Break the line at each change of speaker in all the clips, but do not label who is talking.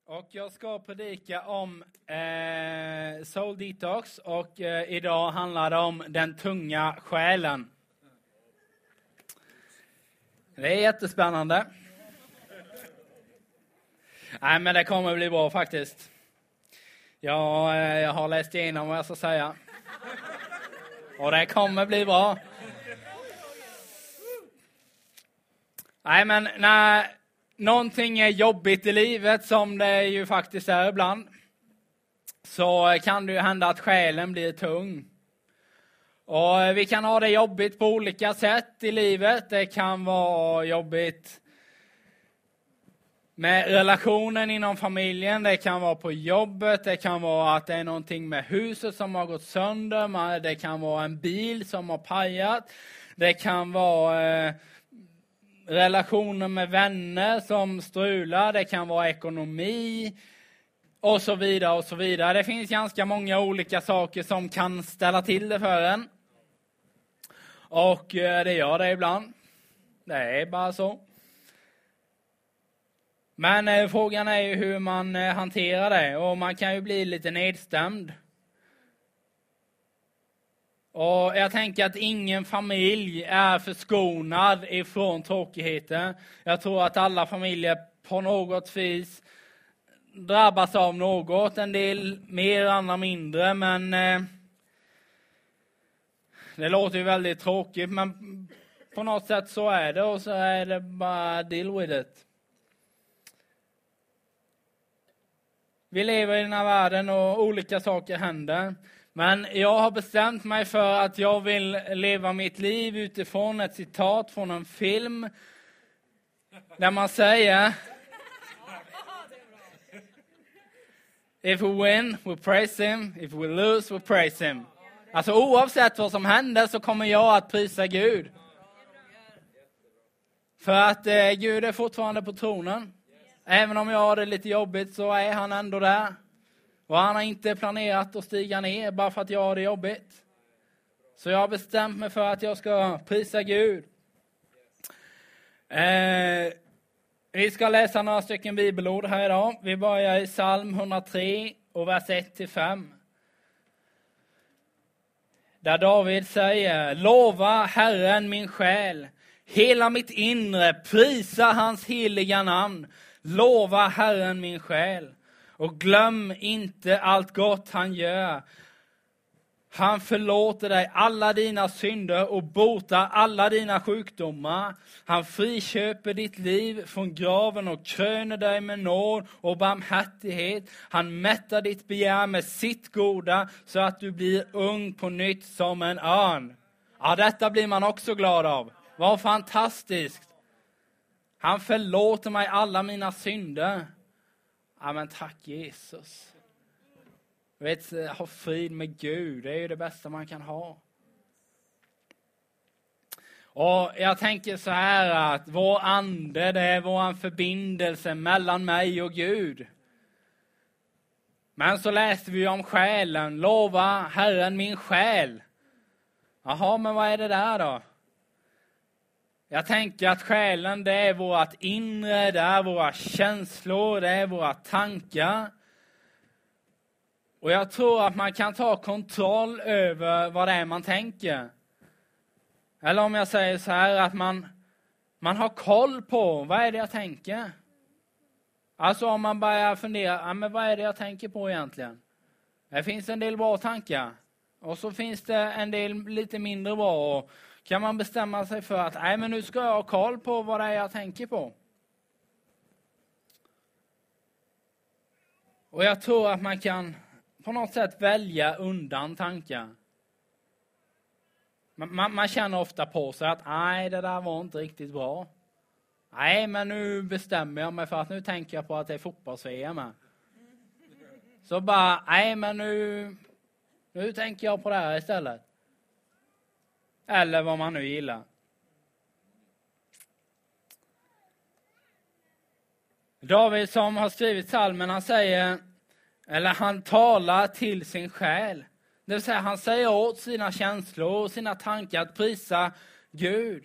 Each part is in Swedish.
Och jag ska predika om Soul Detox och idag handlar det om den tunga själen. Det är jättespännande. Nej, men det kommer bli bra faktiskt. Jag har läst igenom vad jag ska säga. Och det kommer bli bra. Nej, men när någonting är jobbigt i livet, som det ju faktiskt är ibland, så kan det ju hända att själen blir tung. Och vi kan ha det jobbigt på olika sätt i livet. Det kan vara jobbigt med relationen inom familjen. Det kan vara på jobbet. Det kan vara att det är någonting med huset som har gått sönder. Det kan vara en bil som har pajat. Det kan vara relationer med vänner som strular. Det kan vara ekonomi. Och så vidare och så vidare. Det finns ganska många olika saker som kan ställa till det för en. Och det gör det ibland. Det är bara så. Men frågan är ju hur man hanterar det. Och man kan ju bli lite nedstämd. Och jag tänker att ingen familj är förskonad ifrån tråkigheter. Jag tror att alla familjer på något vis drabbas av något. En del mer, andra mindre. Men det låter ju väldigt tråkigt. Men på något sätt så är det. Och så är det bara deal with it. Vi lever i den här världen och olika saker händer. Men jag har bestämt mig för att jag vill leva mitt liv utifrån ett citat från en film. Där man säger: If we win, we praise him. If we lose, we praise him. Alltså oavsett vad som händer så kommer jag att prisa Gud. För att Gud är fortfarande på tronen. Även om jag har det lite jobbigt så är han ändå där. Och han har inte planerat att stiga ner bara för att jag har det jobbigt. Så jag har bestämt mig för att jag ska prisa Gud. Vi ska läsa några stycken bibelord här idag. Vi börjar i psalm 103 och vers 1-5. Där David säger: Lova Herren min själ, hela mitt inre, prisa hans heliga namn. Lova Herren min själ och glöm inte allt gott han gör. Han förlåter dig alla dina synder och botar alla dina sjukdomar. Han friköper ditt liv från graven och kröner dig med nåd och barmhärtighet. Han mättar ditt begär med sitt goda så att du blir ung på nytt som en örn. Ja, detta blir man också glad av. Vad fantastiskt. Han förlåter mig alla mina synder. Ja, men tack Jesus. Ha frid med Gud. Det är ju det bästa man kan ha. Och jag tänker så här att vår ande, det är vår förbindelse mellan mig och Gud. Men så läste vi om själen. Lova Herren min själ. Jaha, men vad är det där då? Jag tänker att själen, det är vårt inre, det är våra känslor, det är våra tankar. Och jag tror att man kan ta kontroll över vad det är man tänker. Eller om jag säger så här, att man har koll på vad är det jag tänker. Alltså om man börjar fundera, men vad är det jag tänker på egentligen? Det finns en del bra tankar. Och så finns det en del lite mindre bra. Och kan man bestämma sig för att men nu ska jag ha koll på vad det är jag tänker på. Och jag tror att man kan på något sätt välja undan tankar. Man känner ofta på sig att det där var inte riktigt bra. Nej, men nu bestämmer jag mig för att nu tänker jag på att det är fotbolls-VM. Så bara, men nu tänker jag på det här istället. Eller vad man nu gillar. David som har skrivit psalmen, han säger, eller han talar till sin själ. Det vill säga han säger åt sina känslor och sina tankar att prisa Gud.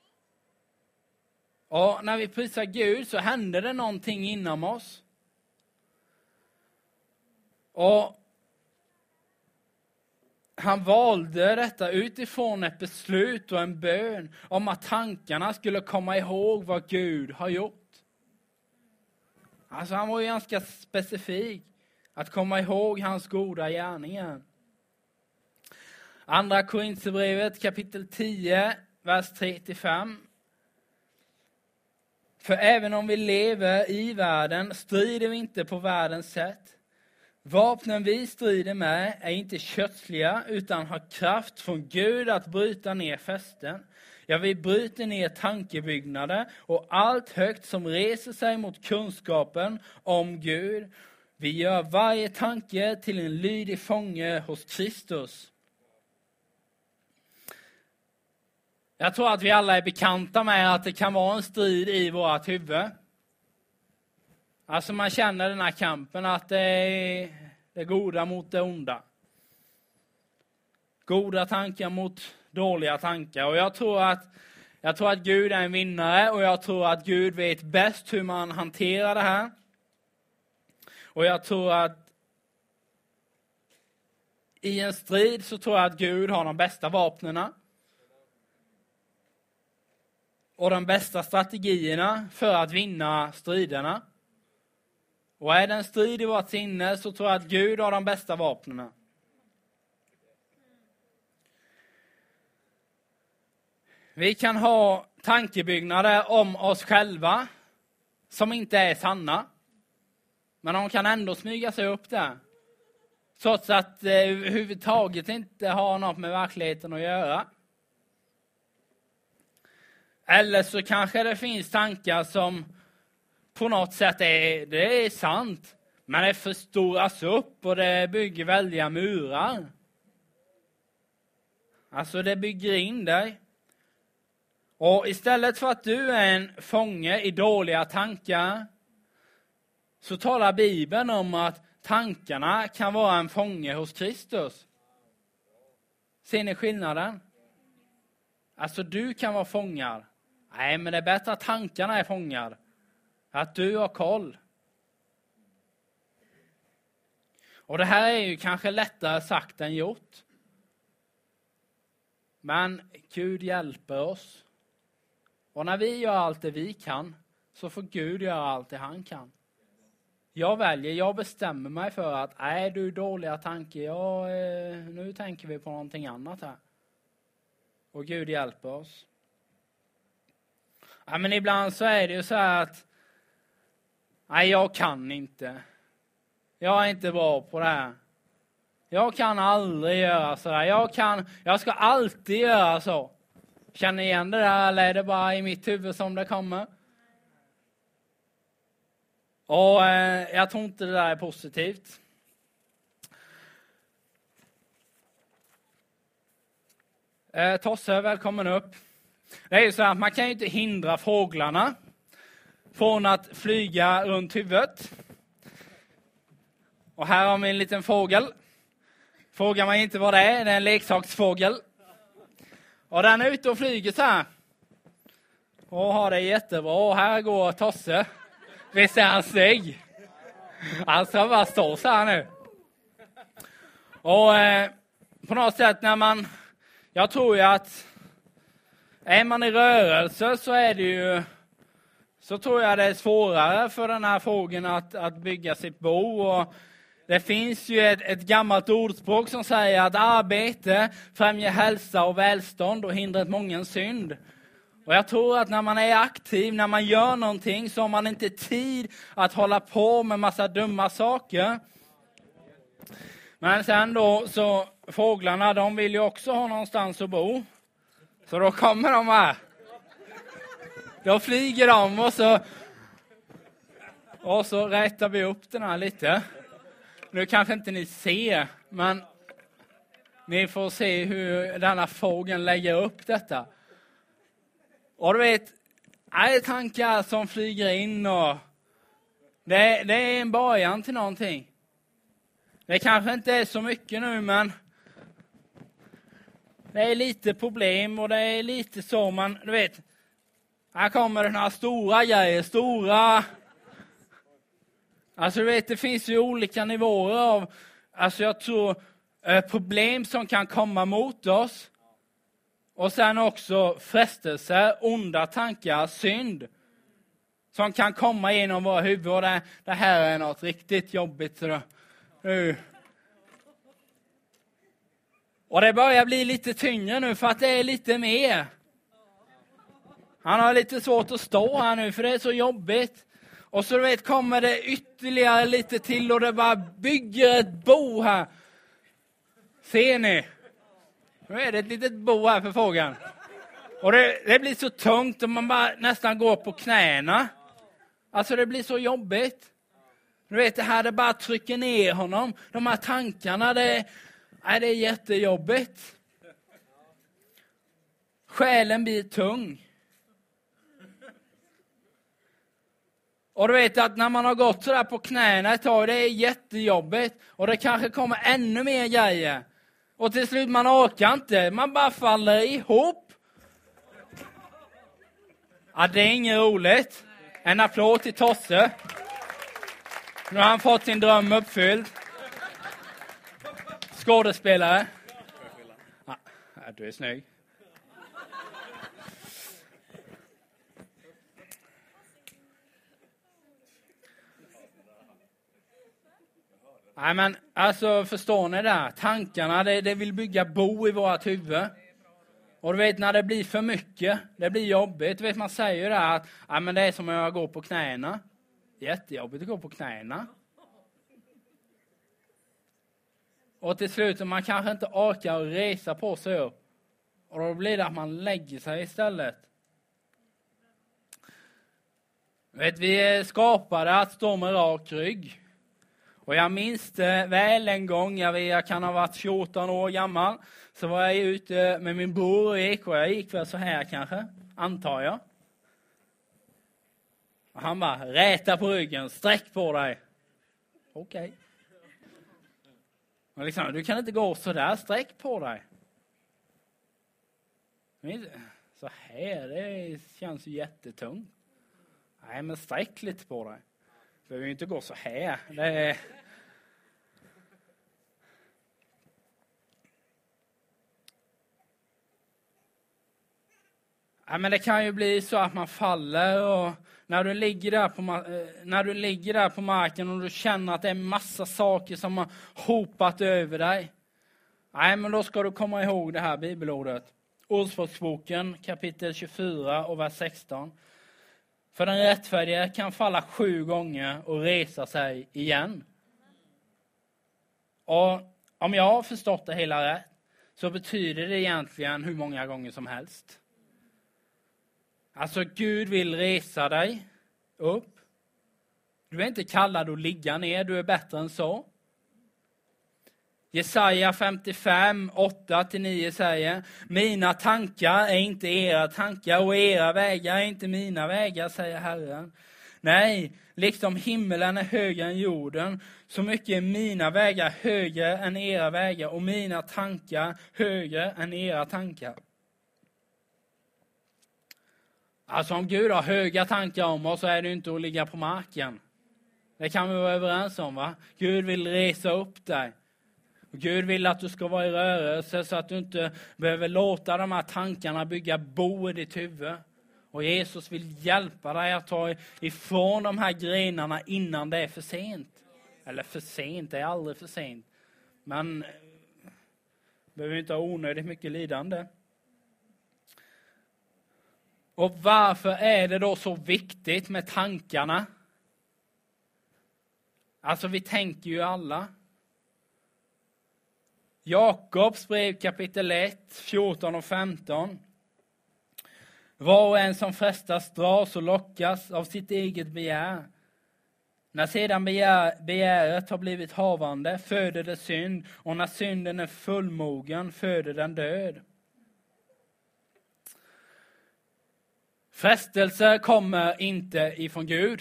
Och när vi prisar Gud så händer det någonting inom oss. Och han valde detta utifrån ett beslut och en bön om att tankarna skulle komma ihåg vad Gud har gjort. Alltså han var ju ganska specifik. Att komma ihåg hans goda gärningar. Andra Korinthierbrevet kapitel 10, vers 3-5. För även om vi lever i världen strider vi inte på världens sätt. Vapnen vi strider med är inte kötsliga utan har kraft från Gud att bryta ner fästen. Ja, vi bryter ner tankebyggnader och allt högt som reser sig mot kunskapen om Gud. Vi gör varje tanke till en lydig fånge hos Kristus. Jag tror att vi alla är bekanta med att det kan vara en strid i vårt huvud. Alltså man känner den här kampen att det är det goda mot det onda. Goda tankar mot dåliga tankar. Och jag tror att Gud är en vinnare och jag tror att Gud vet bäst hur man hanterar det här. Och jag tror att i en strid så tror jag att Gud har de bästa vapnena. Och de bästa strategierna för att vinna striderna. Och är det en strid i vårt sinne så tror jag att Gud har de bästa vapnena. Vi kan ha tankebyggnader om oss själva som inte är sanna. Men de kan ändå smyga sig upp där. Trots att det överhuvudtaget inte har något med verkligheten att göra. Eller så kanske det finns tankar som på något sätt det är sant. Men det förstoras upp och det bygger väldiga murar. Alltså det bygger in dig. Och istället för att du är en fånge i dåliga tankar så talar Bibeln om att tankarna kan vara en fånge hos Kristus. Ser ni skillnaden? Alltså du kan vara fångad. Nej, men det är bättre att tankarna är fångad. Att du har koll. Och det här är ju kanske lättare sagt än gjort. Men Gud hjälper oss. Och när vi gör allt det vi kan så får Gud göra allt det han kan. Jag bestämmer mig för att du dåliga tankar, nu tänker vi på någonting annat här. Och Gud hjälper oss. Ja, men ibland så är det ju så här att jag kan inte. Jag är inte bra på det här. Jag kan aldrig göra så där. Jag ska alltid göra så. Känner igen det där eller är det bara i mitt huvud som det kommer? Och jag tror inte det där är positivt. Tosse, välkommen upp. Det är ju så att man kan ju inte hindra fåglarna från att flyga runt huvudet. Och här har vi en liten fågel. Frågar man inte vad det är en leksaksfågel. Och den är ute och flyger så här. Och har det jättebra. Och här går Tosse. Visst är han snygg? Han ska bara stå så här nu. Och på något sätt jag tror ju att är man i rörelse så är det ju så tror jag det är svårare för den här fågeln att bygga sitt bo. Och det finns ju ett gammalt ordspråk som säger att arbete främjar hälsa och välstånd och hindrar många synd. Och jag tror att när man är aktiv, när man gör någonting så har man inte tid att hålla på med massa dumma saker. Men sen då så fåglarna, de vill ju också ha någonstans att bo. Så då kommer de här. Då flyger de och så rättar vi upp den här lite. Nu kanske inte ni ser, men ni får se hur denna fågeln lägger upp detta. Och du vet, är tankar som flyger in och det är en början till någonting. Det kanske inte är så mycket nu, men det är lite problem och det är lite så man, du vet, här kommer den här stora grejer, stora Alltså du vet, det finns ju olika nivåer av, alltså jag tror, problem som kan komma mot oss. Och sen också frestelser, onda tankar, synd. Som kan komma genom våra huvud. Och det här är något riktigt jobbigt. Och det börjar bli lite tyngre nu för att det är lite mer. Han har lite svårt att stå här nu för det är så jobbigt. Och så du vet kommer det ytterligare lite till och det bara bygger ett bo här. Ser ni? Nu är det ett litet bo här för frågan. Och det blir så tungt att man bara nästan går på knäna. Alltså det blir så jobbigt. Du vet det här, det bara trycker ner honom. De här tankarna, det är jättejobbigt. Själen blir tung. Och du vet att när man har gått så där på knäna ett tag, det är jättejobbigt. Och det kanske kommer ännu mer grejer. Och till slut man orkar inte, man bara faller ihop. Ja, det är inget roligt. En applåd till Tosse. Nu har han fått sin dröm uppfylld. Skådespelare. Ja, du är snygg. Nej men alltså förstår ni det? Tankarna det vill bygga bo i vårt huvud. Och du vet när det blir för mycket, det blir jobbigt. Du vet man säger ju det att men det är som att gå på knäna. Jättejobbigt att gå på knäna. Och till slut man kanske inte orkar resa på sig upp. Och då blir det att man lägger sig istället. Vet, vi är skapade att stå med rak rygg. Och jag minns det väl en gång, jag kan ha varit 14 år gammal. Så var jag ute med min bror och jag gick väl så här kanske, antar jag. Och han bara, räta på ryggen, sträck på dig. Okej. Och liksom, du kan inte gå så där, sträck på dig. Så här, det känns ju jättetungt. Nej, men sträck lite på dig. Du behöver ju inte gå så här. Det är... Ja, men det kan ju bli så att man faller och när du ligger där på marken och du känner att det är massa saker som har hopat över dig. Nej, men då ska du komma ihåg det här bibelordet. Ordspråksboken kapitel 24 och vers 16. För den rättfärdige kan falla 7 gånger och resa sig igen. Och om jag har förstått det hela rätt så betyder det egentligen hur många gånger som helst. Alltså Gud vill resa dig upp. Du är inte kallad att ligga ner, du är bättre än så. Jesaja 55, 8-9 säger: mina tankar är inte era tankar och era vägar är inte mina vägar, säger Herren. Nej, liksom himmelen är högre än jorden, så mycket är mina vägar högre än era vägar och mina tankar högre än era tankar. Alltså om Gud har höga tankar om oss så är det inte att ligga på marken. Det kan vi vara överens om, va? Gud vill resa upp dig. Gud vill att du ska vara i rörelse så att du inte behöver låta de här tankarna bygga bo i ditt huvud. Och Jesus vill hjälpa dig att ta ifrån de här grenarna innan det är för sent. Eller för sent, det är aldrig för sent. Men behöver inte ha onödigt mycket lidande. Och varför är det då så viktigt med tankarna? Alltså vi tänker ju alla. Jakobs brev kapitel 1, 14 och 15. Var och en som frestas dras och lockas av sitt eget begär. När sedan begäret har blivit havande föder det synd, och när synden är fullmogen föder den död. Frestelser kommer inte ifrån Gud.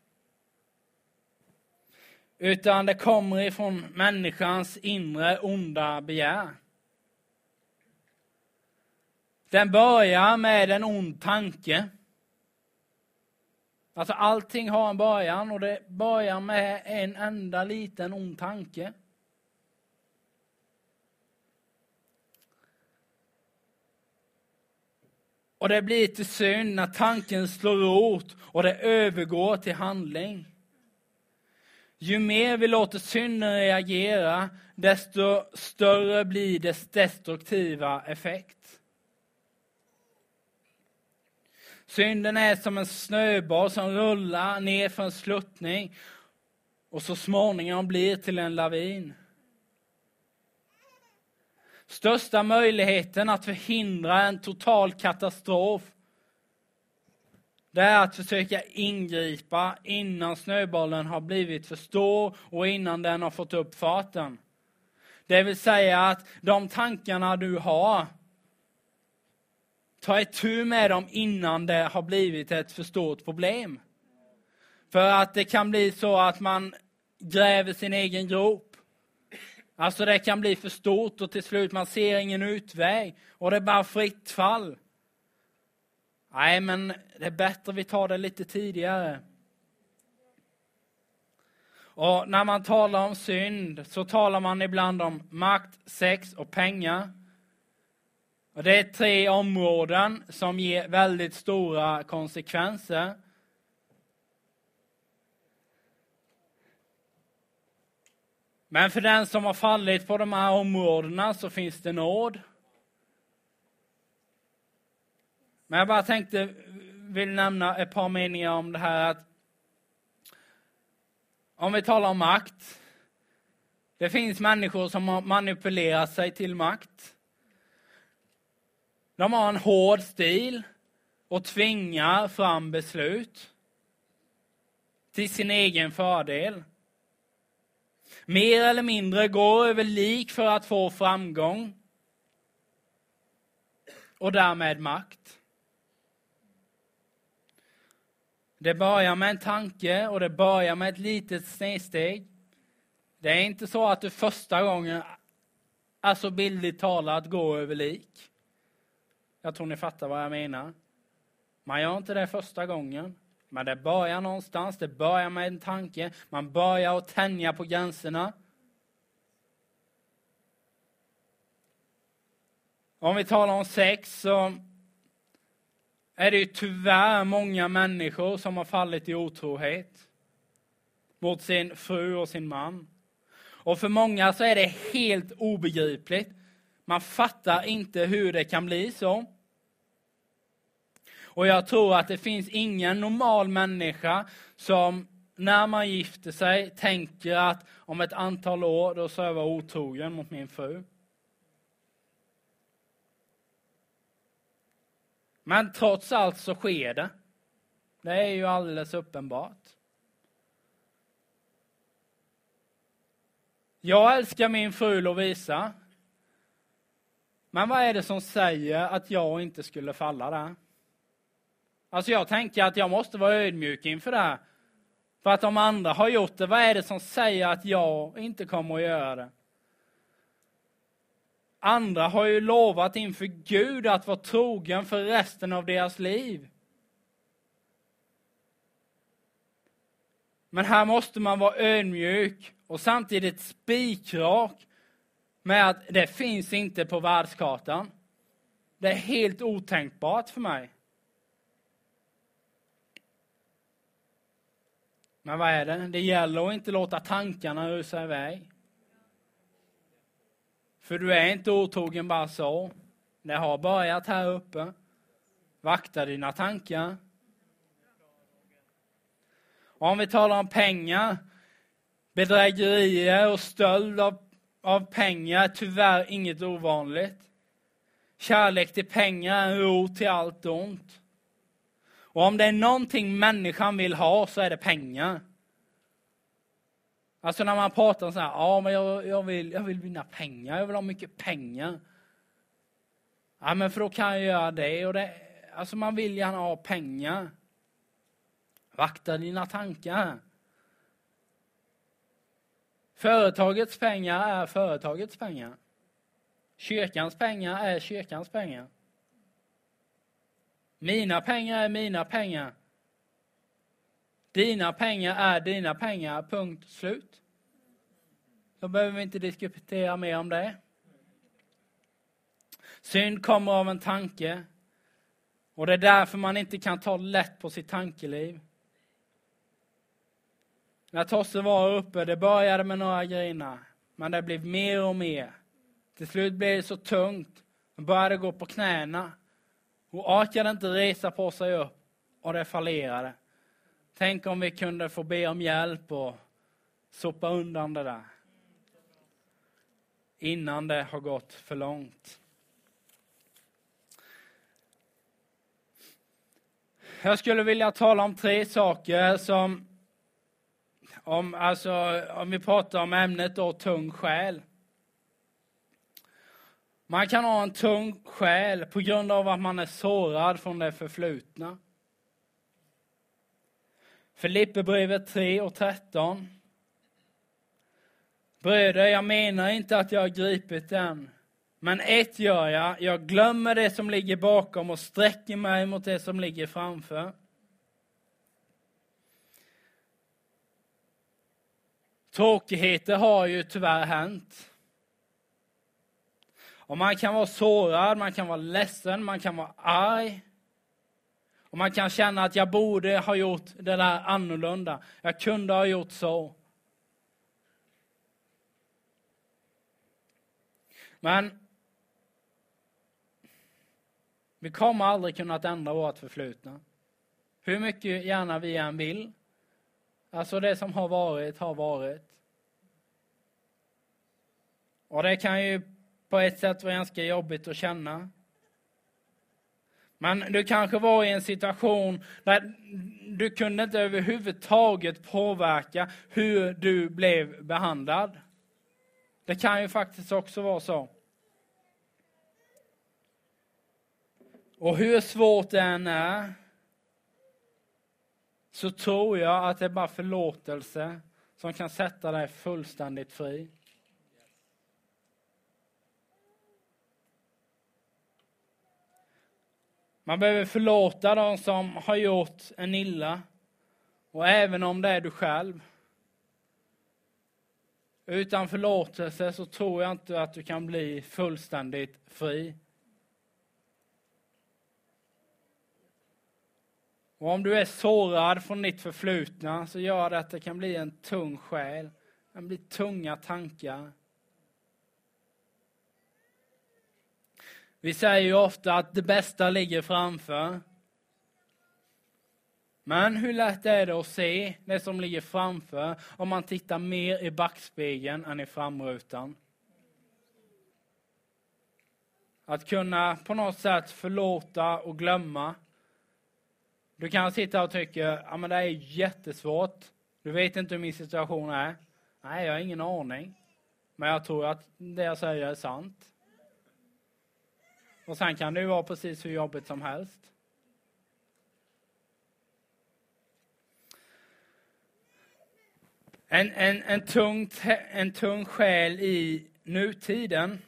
Utan det kommer ifrån människans inre onda begär. Den börjar med en ond tanke. Alltså allting har en början och det börjar med en enda liten ond tanke. Och det blir till synd när tanken slår rot och det övergår till handling. Ju mer vi låter synden reagera, desto större blir dess destruktiva effekt. Synden är som en snöboll som rullar ner för en sluttning och så småningom blir till en lavin. Största möjligheten att förhindra en total katastrof, det är att försöka ingripa innan snöbollen har blivit för stor och innan den har fått upp farten. Det vill säga att de tankarna du har, ta itu med dem innan det har blivit ett för stort problem. För att det kan bli så att man gräver sin egen grop. Alltså det kan bli för stort och till slut man ser ingen utväg. Och det är bara fritt fall. Nej, men det är bättre vi tar det lite tidigare. Och när man talar om synd så talar man ibland om makt, sex och pengar. Och det är 3 områden som ger väldigt stora konsekvenser. Men för den som har fallit på de här områdena så finns det nåd. Men jag bara vill nämna ett par meningar om det här. Att om vi talar om makt. Det finns människor som har manipulerat sig till makt. De har en hård stil och tvingar fram beslut till sin egen fördel. Mer eller mindre går över lik för att få framgång och därmed makt. Det börjar med en tanke och det börjar med ett litet snedsteg. Det är inte så att du första gången, alltså bildligt talat, går över lik. Jag tror ni fattar vad jag menar. Man gör inte det första gången. Men det börjar någonstans. Det börjar med en tanke. Man börjar att tänja på gränserna. Om vi talar om sex så är det ju tyvärr många människor som har fallit i otrohet mot sin fru och sin man. Och för många så är det helt obegripligt. Man fattar inte hur det kan bli så. Och jag tror att det finns ingen normal människa som när man gifter sig tänker att om ett antal år då så är jag vara otrogen mot min fru. Men trots allt så sker det. Det är ju alldeles uppenbart. Jag älskar min fru Lovisa. Men vad är det som säger att jag inte skulle falla där? Alltså jag tänker att jag måste vara ödmjuk inför det här. För att de andra har gjort det, vad är det som säger att jag inte kommer att göra det? Andra har ju lovat inför Gud att vara trogen för resten av deras liv. Men här måste man vara ödmjuk och samtidigt spikrak med att det finns inte på världskartan. Det är helt otänkbart för mig. Men vad är det? Det gäller att inte låta tankarna rusa iväg. För du är inte otrogen bara så. Det har börjat här uppe. Vakta dina tankar. Och om vi talar om pengar, bedrägerier och stöld av pengar är tyvärr inget ovanligt. Kärlek till pengar är en rot till allt ont. Och om det är någonting människan vill ha så är det pengar. Alltså när man pratar så här, ja men jag vill vinna pengar, jag vill ha mycket pengar. Ja men för då kan jag göra det och det. Alltså man vill gärna ha pengar. Vakta dina tankar. Företagets pengar är företagets pengar. Kyrkans pengar är kyrkans pengar. Mina pengar är mina pengar. Dina pengar är dina pengar, punkt slut. Då behöver vi inte diskutera mer om det. Synd kommer av en tanke. Och det är därför man inte kan ta lätt på sitt tankeliv. När Tosse var uppe, det började med några grenar. Men det blev mer och mer. Till slut blev det så tungt. Man började gå på knäna. Och orkade inte resa på sig upp. Och det fallerade. Tänk om vi kunde få be om hjälp och sopa undan det där. Innan det har gått för långt. Jag skulle vilja tala om 3 saker som, om vi pratar om ämnet då, tung själ. Man kan ha en tung själ på grund av att man är sårad från det förflutna. Filipperbrevet 3:13. Bröder, jag menar inte att jag har gripit den. Men ett gör jag glömmer det som ligger bakom och sträcker mig mot det som ligger framför. Tråkigheter har ju tyvärr hänt. Och man kan vara sårad, man kan vara ledsen, man kan vara arg. Och man kan känna att jag borde ha gjort det där annorlunda. Jag kunde ha gjort så. Men vi kommer aldrig kunna ändra vårt förflutna. Hur mycket gärna vi än vill. Alltså det som har varit, har varit. Och det kan ju på ett sätt vara ganska jobbigt att känna. Men du kanske var i en situation där du kunde inte överhuvudtaget påverka hur du blev behandlad. Det kan ju faktiskt också vara så. Och hur svårt det än är, så tror jag att det är bara förlåtelse som kan sätta dig fullständigt fri. Man behöver förlåta de som har gjort en illa. Och även om det är du själv. Utan förlåtelse så tror jag inte att du kan bli fullständigt fri. Och om du är sårad från ditt förflutna så gör det att det kan bli en tung själ. Det kan bli tunga tankar. Vi säger ju ofta att det bästa ligger framför. Men hur lätt är det att se det som ligger framför om man tittar mer i backspegeln än i framrutan? Att kunna på något sätt förlåta och glömma. Du kan sitta och tycka, ja men det är jättesvårt. Du vet inte hur min situation är. Nej, jag har ingen aning. Men jag tror att det jag säger är sant. Och sen kan det ju vara precis hur jobbigt som helst. En tung själ i nutiden.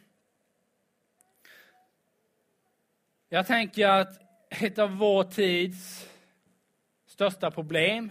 Jag tänker att ett av vår tids största problem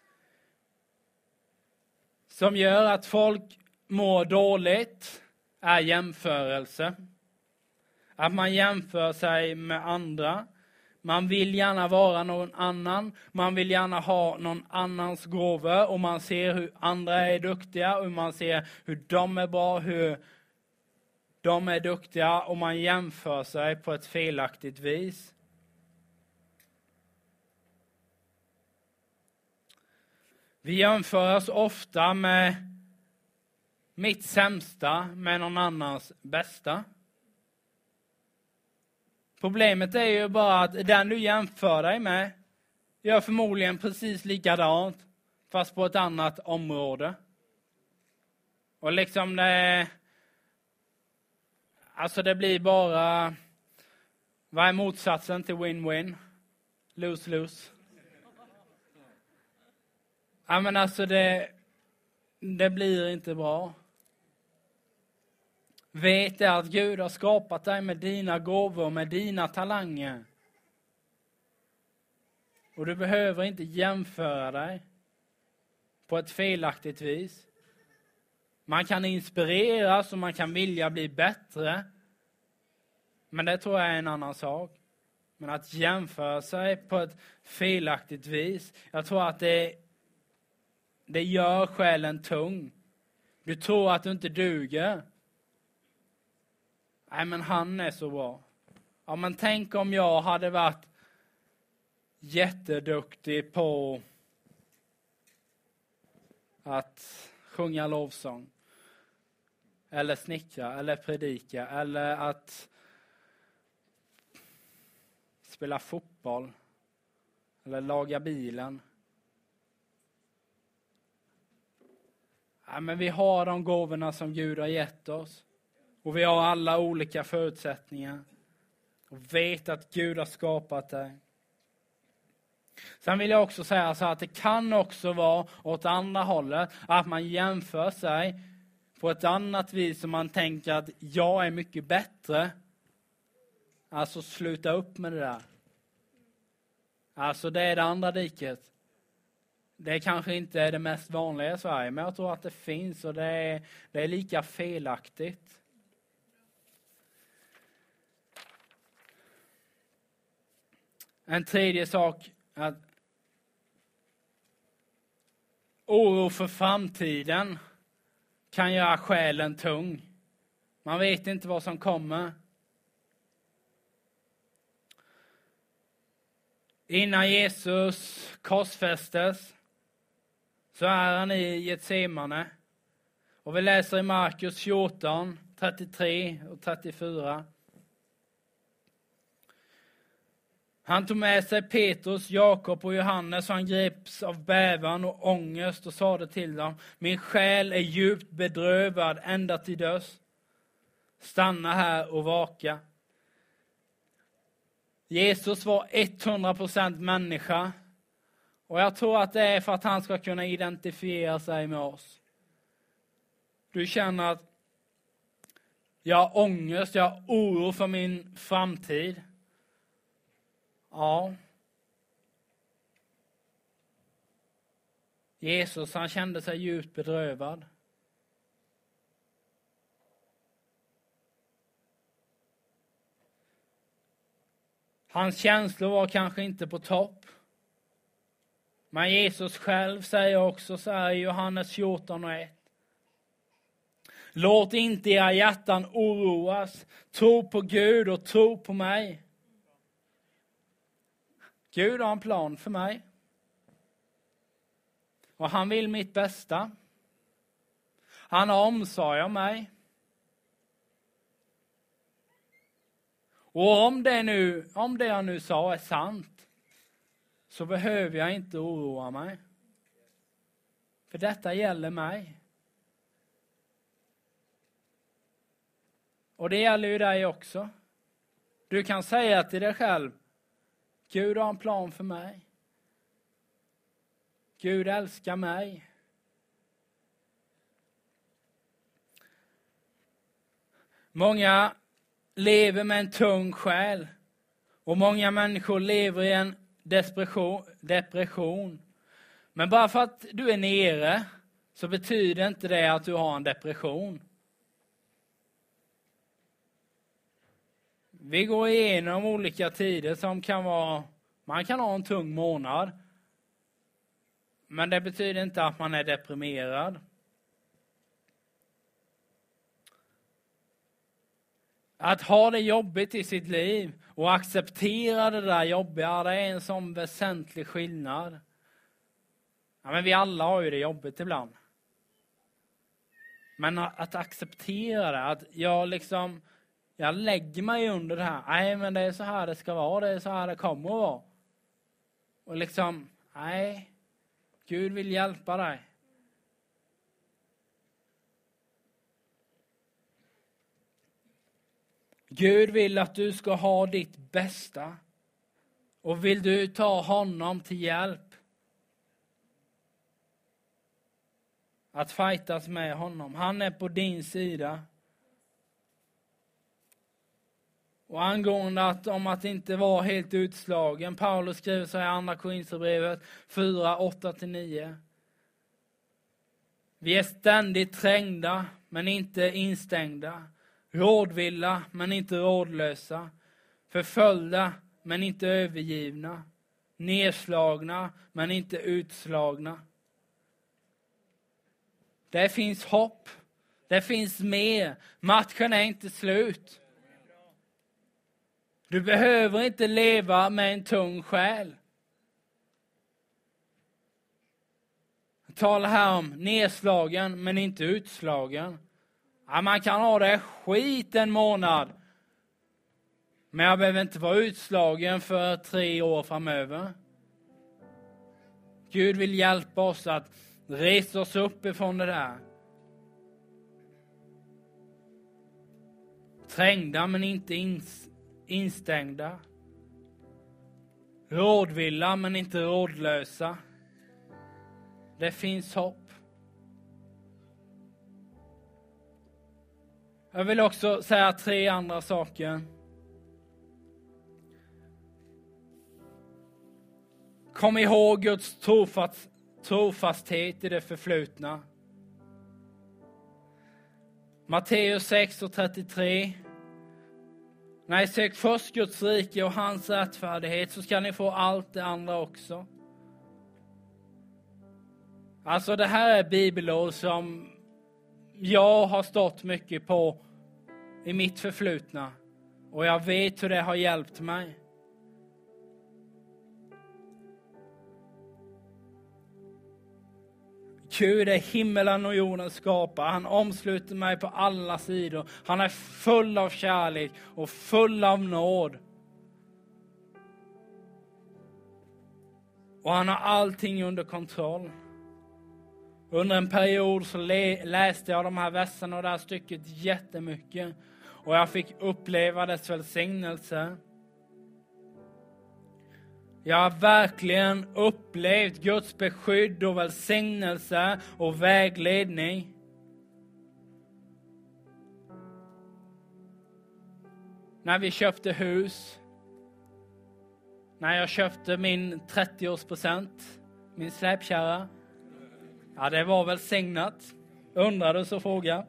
som gör att folk mår dåligt är jämförelse. Att man jämför sig med andra. Man vill gärna vara någon annan. Man vill gärna ha någon annans gåvor. Och man ser hur andra är duktiga. Och man ser hur de är bra. Hur de är duktiga. Och man jämför sig på ett felaktigt vis. Vi jämför oss ofta med mitt sämsta med någon annans bästa. Problemet är ju bara att den du jämför dig med gör förmodligen precis likadant fast på ett annat område. Och liksom det blir bara, vad är motsatsen till win-win? Lose-lose. Ja men alltså det blir inte bra. Vet att Gud har skapat dig med dina gåvor, med dina talanger. Och du behöver inte jämföra dig. på ett felaktigt vis. Man kan inspireras och man kan vilja bli bättre. Men det tror jag är en annan sak. Men att jämföra sig på ett felaktigt vis, jag tror att det gör själen tung. Du tror att du inte duger. Nej, men han är så bra. Ja, men tänk om jag hade varit jätteduktig på att sjunga lovsång. Eller snickra, eller predika, eller att spela fotboll. Eller laga bilen. Ja, men vi har de gåvorna som Gud har gett oss. Och vi har alla olika förutsättningar. Och vet att Gud har skapat det. Sen vill jag också säga så att det kan också vara åt andra hållet. Att man jämför sig på ett annat vis som man tänker att jag är mycket bättre. Alltså sluta upp med det där. Alltså det är det andra diket. Det kanske inte är det mest vanliga i Sverige, men jag tror att det finns och det är lika felaktigt. En tredje sak är att oro för framtiden kan göra själen tung. Man vet inte vad som kommer. Innan Jesus korsfästes så är han i Getsemane. Och vi läser i Markus 14, 33 och 34. Han tog med sig Petrus, Jakob och Johannes och han greps av bävan och ångest och sade till dem: min själ är djupt bedrövad ända till döds. Stanna här och vaka. Jesus var 100% människa. Och jag tror att det är för att han ska kunna identifiera sig med oss. Du känner att jag har ångest, jag har oro för min framtid. Ja. Jesus, han kände sig djupt bedrövad. Hans känslor var kanske inte på topp. Men Jesus själv säger också så här i Johannes 14 och 1. Låt inte era hjärtan oroas. Tro på Gud och tro på mig. Gud har en plan för mig. Och han vill mitt bästa. Han har omsorg om mig. Och om det jag nu sa är sant, så behöver jag inte oroa mig. För detta gäller mig. Och det gäller ju dig också. Du kan säga till dig själv: Gud har en plan för mig. Gud älskar mig. Många lever med en tung själ. Och många människor lever i en depression. Men bara för att du är nere så betyder inte det att du har en depression. Vi går igenom olika tider som kan vara, man kan ha en tung månad. Men det betyder inte att man är deprimerad. Att ha det jobbigt i sitt liv och acceptera det där jobbiga, det är en sån väsentlig skillnad. Ja, men vi alla har ju det jobbigt ibland. Men att acceptera det, att jag lägger mig under det här. Nej, men det är så här det ska vara, det är så här det kommer att vara. Och nej, Gud vill hjälpa dig. Gud vill att du ska ha ditt bästa. Och vill du ta honom till hjälp att fightas med honom. Han är på din sida. Och angående om att inte vara helt utslagen. Paulus skriver så här i andra Korinthierbrevet 4, 8-9. Vi är ständigt trängda, men inte instängda. Rådvilla, men inte rådlösa. Förföljda, men inte övergivna. Nedslagna, men inte utslagna. Det finns hopp. Det finns mer. Matchen är inte slut. Du behöver inte leva med en tung själ. Jag talar här om nedslagen, men inte utslagen. Ja, man kan ha det skit en månad. Men jag behöver inte vara utslagen för 3 år framöver. Gud vill hjälpa oss att resa oss upp ifrån det där. Trängda men inte instängda. Rådvilla men inte rådlösa. Det finns hopp. Jag vill också säga 3 andra saker. Kom ihåg Guds trofasthet i det förflutna. Matteus 6:33. Nej, sök först Guds rike och hans rättfärdighet, så ska ni få allt det andra också. Alltså det här är bibelord som jag har stått mycket på i mitt förflutna. Och jag vet hur det har hjälpt mig. Gud är himmelen och jorden skapare. Han omsluter mig på alla sidor. Han är full av kärlek och full av nåd. Och han har allting under kontroll. Under en period så läste jag de här verserna och det här stycket jättemycket. Och jag fick uppleva dess välsignelse. Jag har verkligen upplevt Guds beskydd och välsignelse och vägledning. När vi köpte hus. När jag köpte min 30-årspresent. Min släpkärra. Ja, det var välsignat. Undrade så fråga.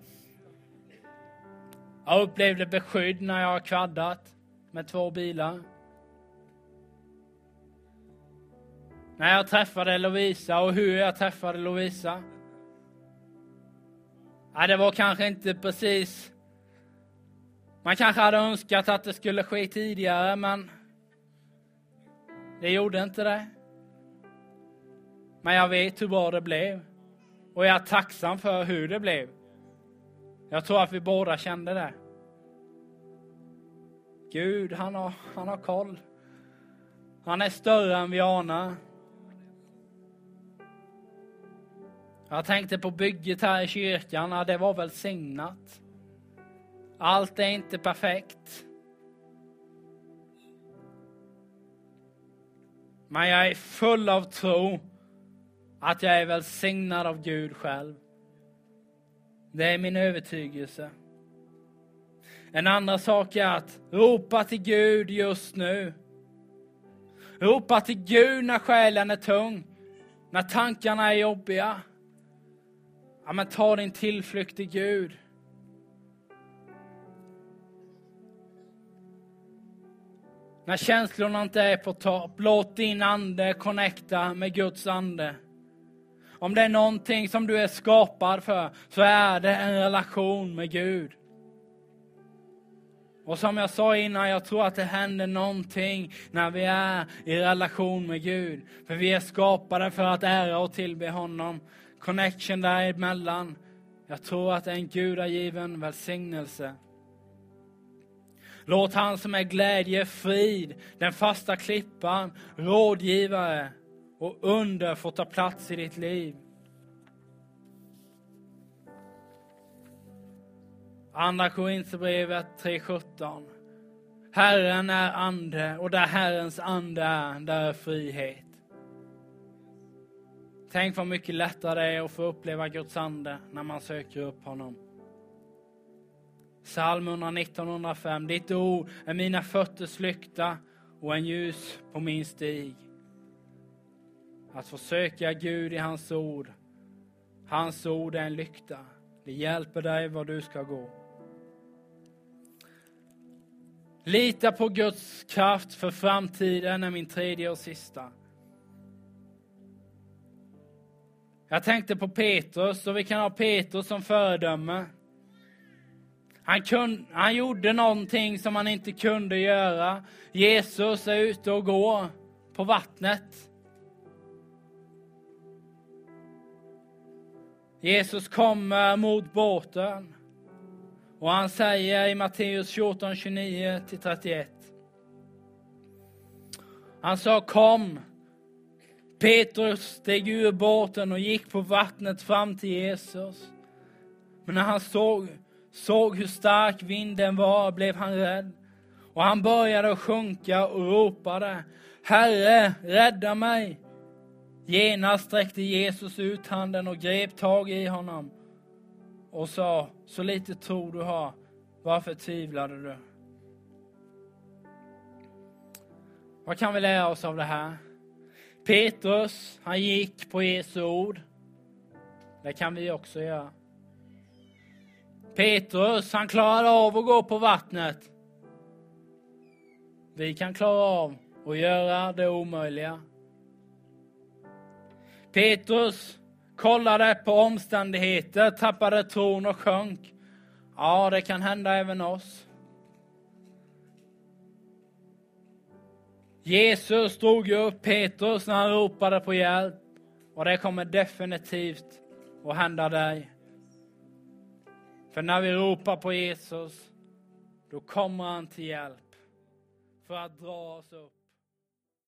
Jag upplevde beskydd när jag har kvaddat med 2 bilar. När jag träffade Lovisa och hur jag träffade Lovisa. Ja, det var kanske inte precis. Man kanske hade önskat att det skulle ske tidigare, men det gjorde inte det. Men jag vet hur bra det blev. Och jag är tacksam för hur det blev. Jag tror att vi båda kände det. Gud, han har koll. Han är större än vi anar. Jag tänkte på bygget här i kyrkan. Ja, det var välsignat. Allt är inte perfekt. Men jag är full av tro att jag är välsignad av Gud själv. Det är min övertygelse. En andra sak är att ropa till Gud just nu. Ropa till Gud när själen är tung. När tankarna är jobbiga. Ja, men ta din tillflykt till Gud. När känslorna inte är på topp, låt din ande connecta med Guds ande. Om det är någonting som du är skapad för, så är det en relation med Gud. Och som jag sa innan, jag tror att det händer någonting när vi är i relation med Gud. För vi är skapade för att ära och tillbe honom. Connection däremellan. Jag tror att det är en gudagiven välsignelse. Låt han som är glädje, frid, den fasta klippan, rådgivare och under få ta plats i ditt liv. Andra Korinthierbrevet 3:17. Herren är ande, och där Herrens ande är, där är frihet. Tänk vad mycket lättare det är att få uppleva Guds ande när man söker upp honom. Psalm 119:105. Ditt ord är mina fötters lykta och en ljus på min stig. Att få söka Gud i hans ord. Hans ord är en lykta. Det hjälper dig var du ska gå. Lita på Guds kraft för framtiden är min tredje och sista. Jag tänkte på Petrus, och vi kan ha Petrus som föredöme. Han gjorde någonting som han inte kunde göra. Jesus är ute och går på vattnet. Jesus kommer mot båten. Och han säger i Matteus 14, 29-31. Han sa, kom. Petrus steg ur båten och gick på vattnet fram till Jesus. Men när han såg hur stark vinden var blev han rädd. Och han började att sjunka och ropade, Herre, rädda mig. Genast sträckte Jesus ut handen och grep tag i honom. Och sa, så lite tro du har, varför tvivlade du? Vad kan vi lära oss av det här? Petrus, han gick på Jesu ord. Det kan vi också göra. Petrus, han klarade av att gå på vattnet. Vi kan klara av att göra det omöjliga. Petrus kollade på omständigheter, tappade tron och sjönk. Ja, det kan hända även oss. Jesus drog upp Petrus när han ropade på hjälp. Och det kommer definitivt att hända dig. För när vi ropar på Jesus, då kommer han till hjälp för att dra oss upp.